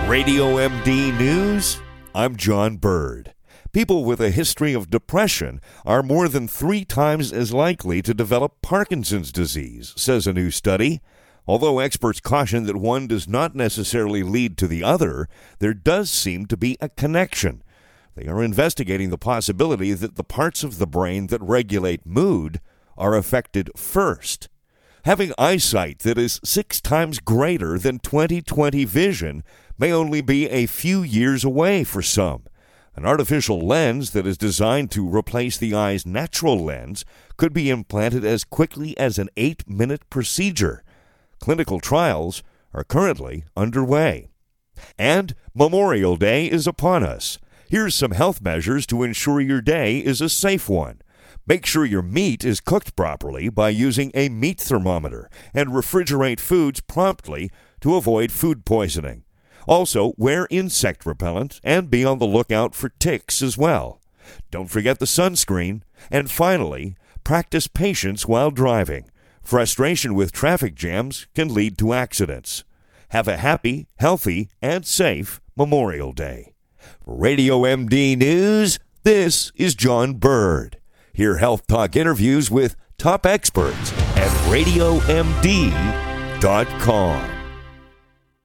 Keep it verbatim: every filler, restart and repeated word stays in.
Radio M D News, I'm John Bird. People with a history of depression are more than three times as likely to develop Parkinson's disease, says a new study. Although experts caution that one does not necessarily lead to the other, there does seem to be a connection. They are investigating the possibility that the parts of the brain that regulate mood are affected first. Having eyesight that is six times greater than twenty twenty vision may only be a few years away for some. An artificial lens that is designed to replace the eye's natural lens could be implanted as quickly as an eight-minute procedure. Clinical trials are currently underway. And Memorial Day is upon us. Here's some health measures to ensure your day is a safe one. Make sure your meat is cooked properly by using a meat thermometer and refrigerate foods promptly to avoid food poisoning. Also, wear insect repellent and be on the lookout for ticks as well. Don't forget the sunscreen. And finally, practice patience while driving. Frustration with traffic jams can lead to accidents. Have a happy, healthy, and safe Memorial Day. For Radio M D News, this is John Bird. Hear Health Talk interviews with top experts at radio m d dot com.